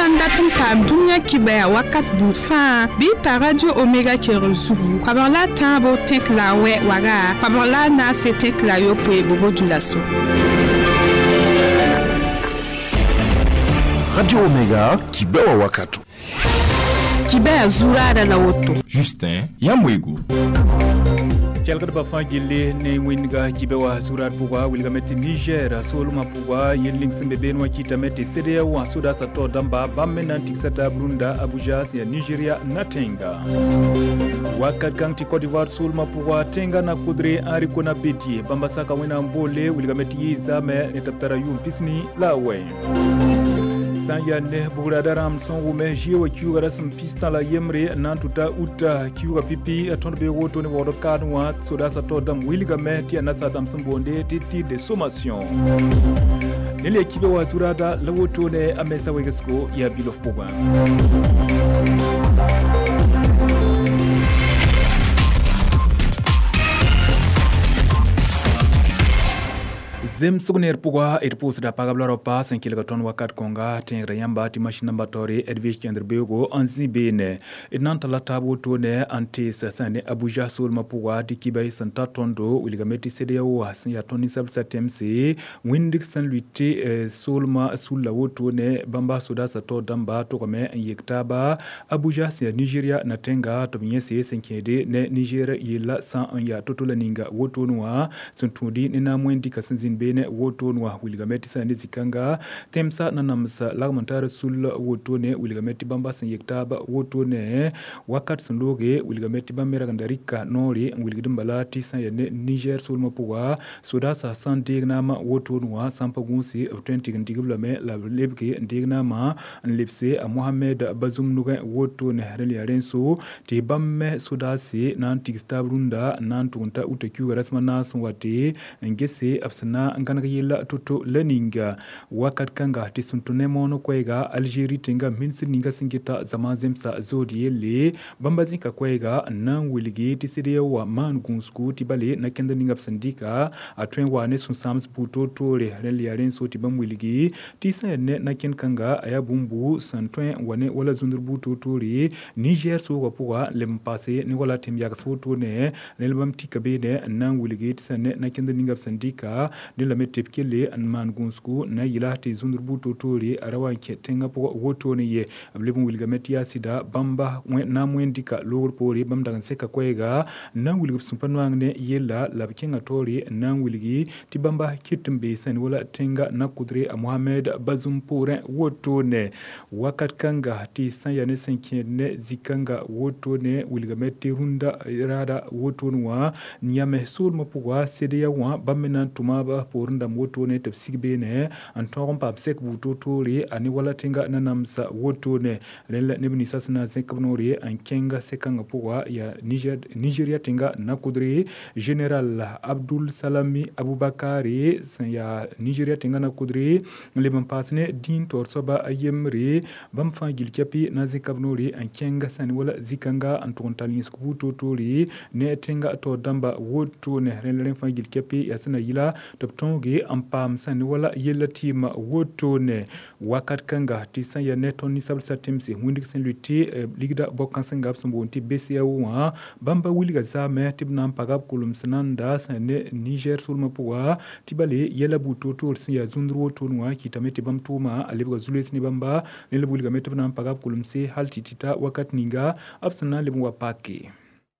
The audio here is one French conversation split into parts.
datum pam dunya kibaya wakat bufa bi pa radio Omega Kerezugu kwabala tabo tek la we waga kwabala na se tek la yo pe bobo dulaso Radio Omega kibawa wakatu kibaya zurada la woto Justin Yamwegu kelkad ba fangile ne winga kibewa surat puwa wilgameti Niger soluma puwa yeling sembeben kitameti CEDEAO wa suda sato damba bamena tiksata Brunda Abuja ya Nigeria na Tenga wakat kanti Cote d'Ivoire soluma puwa Tenga na kudre ari kona beti bambasaka wena mbole wilgameti yizame netaptara pisni lawe Sanyane Bugadaram son wume jiwa kiuga sam pista la yemre nantuta uta kiuga pipi atonbe woto ne wodo kanwa soda sa todam wilga meti anasa dam sambonde titi de sommation nele kibe wa zurada la woto ne amesa wegesko ya bill of power Zem sugner pugwa irpus da pagablaro pa 5 kiloton wakat konga tengre yamba ti machine batori edvish kendr bego anzi bene inanta la tabu tone anti sasane Abuja sul mapugwa di kibay santa tondo wilgameti CEDEAO hasin ya toni sab satemsi windik san luiti sulma sulla wotone bamba suda sato damba to kame yektaba Abuja ya Nigeria na Tenga to binyese senkede ne Nigeria yila san ya totola ninga wotonwa suntudi nina mwendi kasinzin bene wotonwa wilgameti sani zikanga temsa na namsa lagmantara sul wotone wilgameti bamba san yektaba wotone wakat sundoge wilgameti bamera gandarika nori wilgidimbala tisa ya Niger sul mapuwa soda sa san dignama wotonwa sampagunsi 20 gandigiblame la lebke dignama lepse a Mohamed Bazoum nuga wotone harali arenso te bamme soda se nan tigstabrunda nan tunta utakiu rasmana swati ngese afsana ngana yela toto leninga wakat kanga tisuntune mono kwega Algerie tenga minsi ninga singita zamazemsa zodiele bambazika kwega nan wiligi tisiria wa man gunsku tibale na kenda ninga sandika atwen wane sunsams puto tole reli arenso tibam wiligi tisa ne na ken kanga aya bumbu santwen wane wala zunurbu tole Niger so wapuwa lempase ni wala timyak soto ne nelbam tikabene nan wiligi tisane na kenda ninga sandika de la metepkele anman gunsku na yilati zunurbu totore arawa ketenga po wotone ye ablebun wilgameti asida bamba na mwendika lor pori bamda seka kwega na wilgip sumpanwangne yela labkenga tori na wilgi tibamba kitembe san wala tenga na kudre a Mohamed Bazoum pore wotone wakat kanga ti sanyane senkene zikanga wotone wilgameti runda rada wotonwa nyame sul mapugwa CEDEAO bamena tumaba porunda wotone tepsigbene antoron papsek butotore ani wala tenga nanamsa wotone lela nebni sasna zekabnori ankenga sekanga powa ya Nigeria tenga nakudre General Abdul Salami Abubakari ya Nigeria tenga nakudre leban pasne din torsoba ayemre bamfa gilkapi na zekabnori ankenga sani wala zikanga antontalnis kubutotore ne tenga to damba wotone lela fa gilkapi yasna yila tonge ampam sani wala yela tima wotone wakat kanga tisan ya netoni sabl satemsi hundik sen luti ligda bokansanga absumbonti BCAO bamba wiliga zame tibna pagab kulum sananda sane Niger sulma puwa tibale yela butoto ya zundru wotonwa kitameti bamtuma alebga zules ni bamba nele buliga metibna pagab kulum se haltitita wakat ninga absana lebwa pake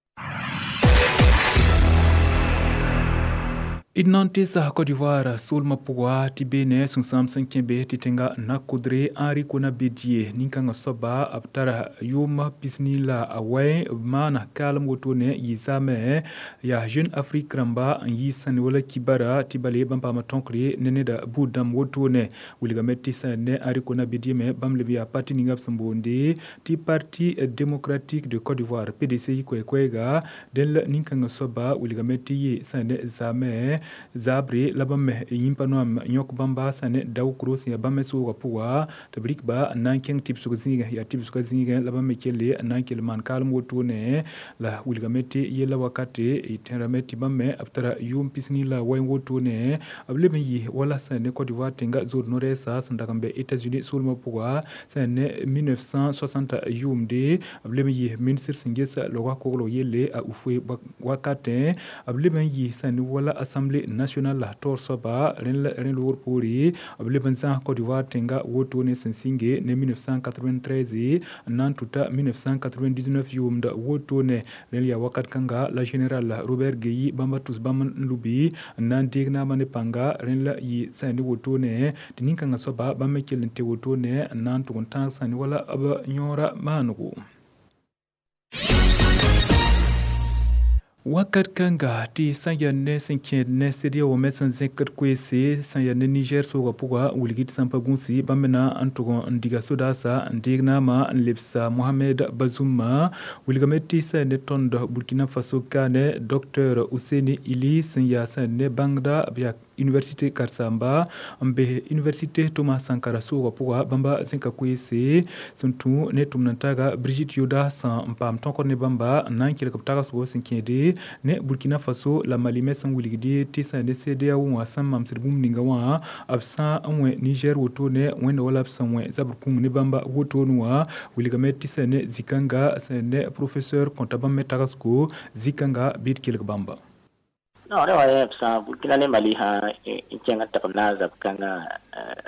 Idnantesa Côte d'Ivoire sulma puwa tibene sunsam kembe titenga na kudre ari kuna bedie ninkanga soba aptara yuma pisnila away mana kalam wotone yizame ya Jeune Afrique ramba yisani wala kibara tibale bamba matonkri neneda budam wotone wilgameti sane ari kuna bedie me bamlebia parti ningap sambonde ti Parti démocratique de Côte d'Ivoire PDC kwega del ninkanga soba wilgameti sane zame zabre la bame yimpanom nyok bamba sane daw cross ya bame so puwa tabrik ba nan keng tip so zinga ya tip so zinga la bame kele nan kele man kalm wotune la wilgameti yela wakati iterameti bame aptara yum pisni la wayn wotune ableme yi wala sane Côte d'Ivoire tenga zone nord-est sandakambe États-Unis sulma puwa sane 1960 yumde ableme yi ministre singesa lo wakolo yele a ufwe wakate ableme yi sane wala assemblée nationale la torsoba ren lour puri ableme za Côte d'Ivoire tenga wotune sensinge ne 1993 nan tuta 1999 yumda wotune ren ya wakat kanga la général Robert Guèye bamba tous baman lubi nan digna mane panga ren la yi sane wotune tininka nga soba bamme kelente wotune nan tukun tan sane wala aba nyora manugo wakat kanga ti sanyane senkene sedia wo mesan zekat kwese sanyane Niger so puga wuligit sampa gunsi bamena antugo ndiga sodasa ndigna ma lepsa Mohamed Bazouma wuligameti sane tondo Burkina Faso kane Dr Ouseni Ili sanya sane bangda bia Université Karsamba ambe Université Thomas Sankara so puga bamba zenka kwese suntu ne tumnantaga Brigitte Yoda san mpam tonkone bamba nan kile kaptaga so senkede ne Burkina Faso la Mali san wuligidi tisa ne CEDEAO wa san mamsirbum ningawa absa amwe Niger woto ne wenda wala absan we zaburkum ne bamba woto nuwa wuligame tisa ne zikanga ne professeur kontabam metagasko zikanga bit kilk bamba no ne wa absa Burkina ne Mali ha inchenga takamna zabkanga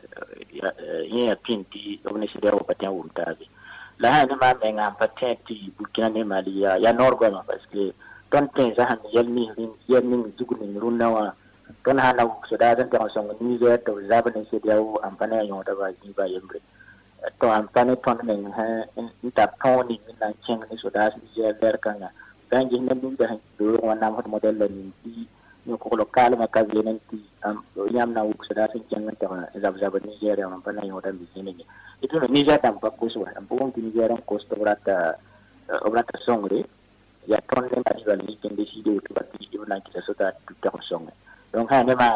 ya pinti obne CEDEAO patya wumtabi la ha ne ma menga patenti Burkina ne Mali ya norgo parce que ton pensa han yelni duguni runawa ton hana uksoda dan ta songo Niger to zabane CEDEAO ampane yo ta ba ni ba yembre to ampane ton men ha inta toni na cheng ni soda Niger der kanga dan je ne dum da do wana hot model ni ni ko lokal ma ka venen ti yam na uksoda sin cheng ta zabane Niger ampane yo ta bi ni itu Niger tam pa ko so ampon ti Niger ko sto obrata songre ya ton ne ma diwa ni ken décider to bati ibna ki sa sota tout en songe donc ha ne ma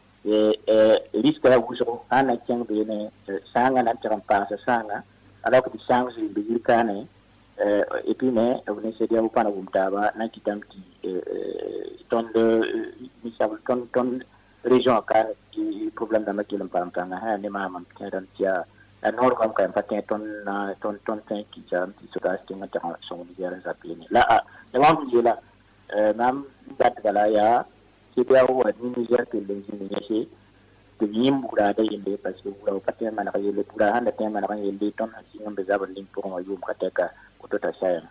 risque la wuso ana tiang be ne sanga na tram pa sa sanga alors que sanga je be yikane et puis ne on se dia upana umtaba na kitamti ton de ni sa ton région ka qui problème da makil pam ha ne ma mam tan tia la nord comme quand pas ton qui jam qui se passe dans la son hier ça plaigne là le moment là même date là ya c'était au Niger que les initiés de nimbura da yende parce que vous pas tellement na yele pura handa tellement na yele ton singam bezaba limpo wa yum kateka kutota saya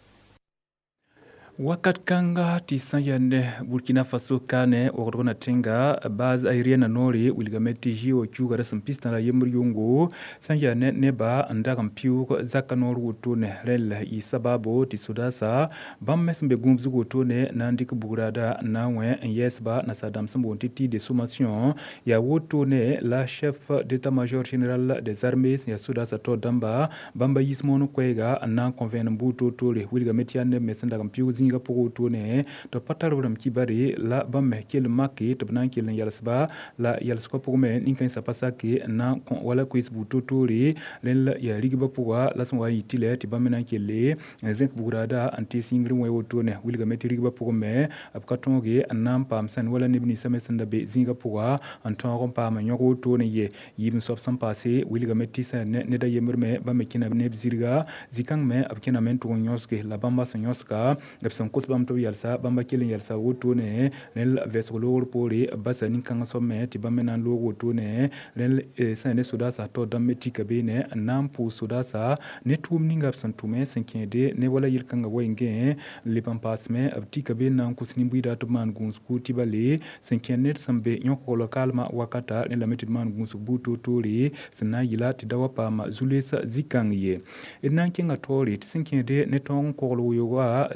wakat kanga ti sanyane Burkina Faso kane wakotona tenga baz aérienne nori wilgameti jiwo kyugara sampista la yemur yungo sanyane neba andaka mpiu zakanor wotone rel i sababo ti sudasa bammes mbe gumzu wotone nandik bugurada nawe yesba na sadam sambo titi de sommation ya wotone la chef d'état-major général des armées ya sudasa to damba bamba yismono kwega nan convene mbuto tole wilgameti yane mesanda mpiu zinga pour tourner to patarobram kibari la bamme kel makki to nan kel yalsba la yalsko pour men ninkan sa pasaki na wala kuis butotori len la ya rigba pour la son wayi tile ti bamme nan kel zinc bugurada anti singri way wotone wilga meti rigba pour men ab katonge nan pam san wala nibni samesanda be zinga pour anton rompa ma nyoko wotone ye yim sof sam passé wilga meti san ne da yemur me bamme kina ne zirga zikang me ab kina men to nyoske la bamba sa nyoska gabsan kusbam to yalsa bamba kilin yalsa wotone nel vesolo pori basa ninkanga somme ti bamena lo wotone nel sane sudasa to dameti kabene nampu sudasa ne tumni gabsan tume senkede ne wala yilkanga wenge le pampasme abti kabena kusni buida to man gunsku tibale senkene sambe nyoko lokal ma wakata ne lameti man gunsu buto tori sna yila ti dawapa ma zulesa zikangye enan kinga tori senkede ne ton ko lo yoga ton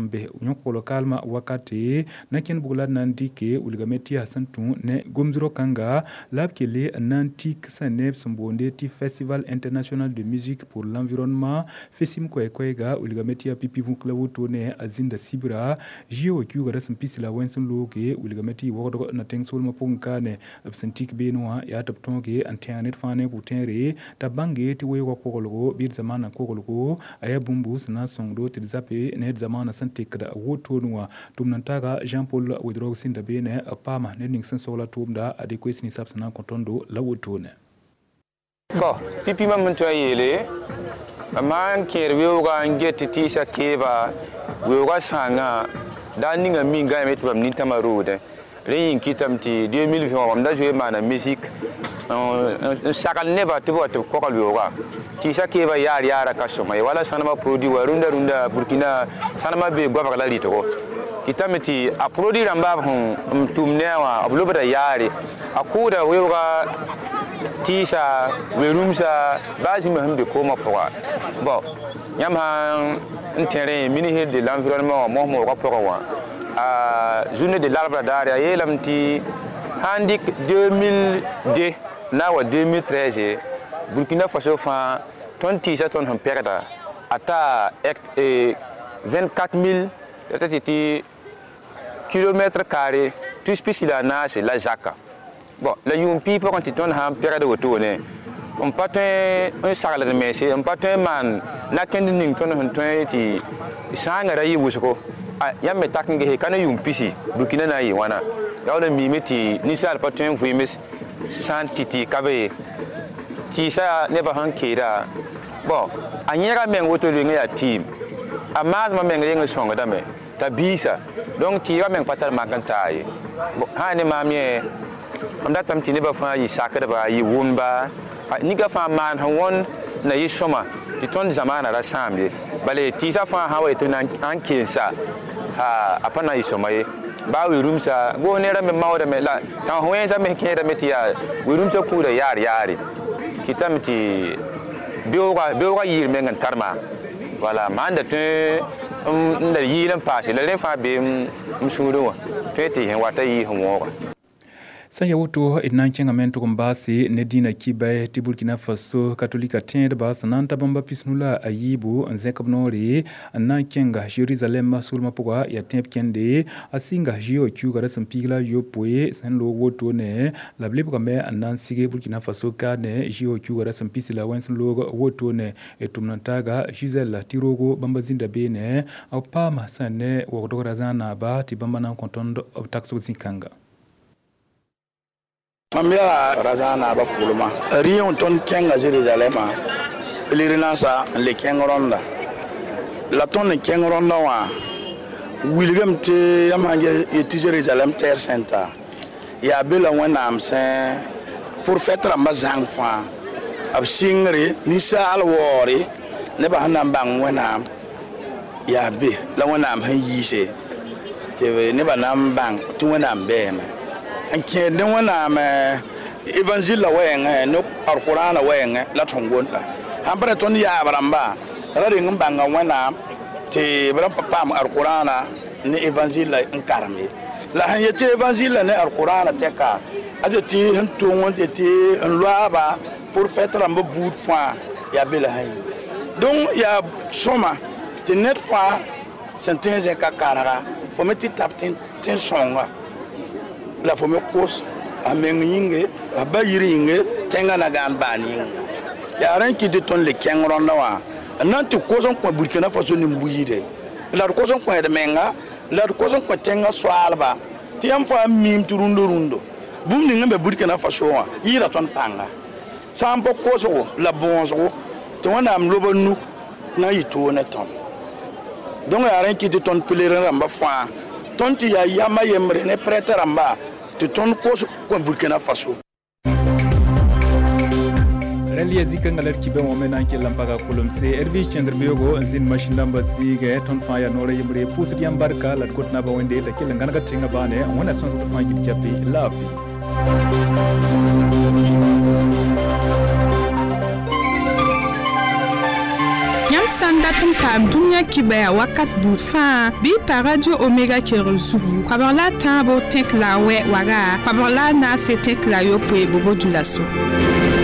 sombe nyoko lokalma wakati na ken bugla nandike uligameti hasantu ne gomzuro kanga labkele nantik saneb sombonde ti Festival International de Musique pour l'Environnement fesim kwega uligameti ya pipi vunklawu tone azinda sibra jio kyuga rasm pisila wensun loge uligameti wodo na tengsul mapunkane absentik benwa ya taptonge antianet fane butenre tabange ti wewa kokologo bir zamana kokologo aya bumbus na songdo tilzape ne zamana santikda wotonwa tumnantaga Jean Paul Wedrog sinda bene apama ne ningsen sola tumda adequate ni sapsana kontondo la wotone bo pipi mam to yele man kerwe ga ngeti tisa keva we ga sanga daninga minga met bam nintama road reyin kitamti 2020 am da jouer mana musique sakal neba to kokal yoga tisa keva yara kasoma wala sanama produit wa runda Burkina sanama be gwa la lito kitamti a produit ramba tumnewa ablobada yari akuda wega tisa werumsa bazim hambe koma poa bon yamha intérêt ministre de l'environnement mo ko poa journée de l'arbre d'aria yelamti handik 2002 na wa 2013 Burkina Faso fa 27 ton perda ata 24000 kilomètres carrés tout spécial na c'est la Jaka. Bon, la yumpi pour quand tu tournes un période de tourner. On part un salle de messe, on part un man, na kending ton un train qui sanga yi wusko. Ya me taking he kana yumpi si, Burkina na yi wana. Ya le mimeti ni sal part un vuimis santiti kabe. Qui ça ne pas han kira. Bon, anyera men woto ya team. Amaz ma men renga songa dame. Tabisa. Donc tu vas men patal makantai. Bon, ha ne mamie on dat tam tini ba fa yi sakada ba yi wumba ni ga fa man hawon na yi soma ti ton zamana ra sambe bale ti sa fa hawa to nan an kinsa ha apana yi soma yi ba wi rumsa go ne ra me mawda me la tan hoyen sa me ke ra me ti ya wi rumsa ku da yari kitamti biyoga yir me ngan tarma wala manda te nda yi lan pasi la le fa be msudo te ti hen wata yi homo Saya wuto idnanchenga mentu kumbasi Nedina Kibaye ti Burkina Faso Katolika tende basa nanta bamba pisnula ayibu nzekabnori nanchenga Jerusalem sulma pugwa ya temp kende asinga jio kyuga rasampigla yopwe sanlo wuto ne lablibu kame anansige Burkina Faso kane jio kyuga rasampisila wensanlo wuto ne etumnantaga Gisela tirogo bamba zinda bene au pama sane wakotokora zana ba ti bamba na kontondo takso zinkanga Mambia razana ba puluma rion ton kenga Jerusalem lirina sa le kengoronda la ton kengoronda wa wilgam te yamange ti Jerusalem terre sainte ya bela wana amse pour fêter mazang fa ab singri ni sal wori ne ba hanam bang wana ya be la wana am han yise te ne ba nam bang tu wana ambe en kende wana me évangile wenge no alquran wenge la tongon la ambra ton ya baramba rade ngambanga wana te bram papa am alquran ni évangile en karmi la han yete évangile ne alquran te ka adeti han tongon te en loaba pour faire rambo bout fois ya bela hay donc ya soma te net fois sentence ka karara fo meti taptin tin songa la fome kos a menginge a bayiringe tenga na gan bani ya ran ki de ton le kengron na wa nan ti koson ko Burkina Faso ni mbuyide la koson ko de menga la koson ko tenga swalba ti am fa mim turundo bum ni ngambe Burkina Faso wa yira ton panga sampo koso la bonzo to wana am lobanu na yito ne ton donc ya ran ki de ton pelere ramba fa ton ti ya yama yemre ne prêtre ramba ton koso ko Burkina Faso Relia zikanga ler kibe mo mena ke lampaga kolomse erbi chenderbego nzin mashinda mbasige ton faya nore yimre pusi yambarka lat kotna ba wende ta kila ngana gatinga bane wana sonso to fangi chapi lavi Yam sandat n paam dũniyã kibɛya wakat buud fãa bɩ pa radio omega kelg zugu koabg la a tãabo tẽk la a wɛ waga koabg la a naase tẽk la a yopoe bobo du la so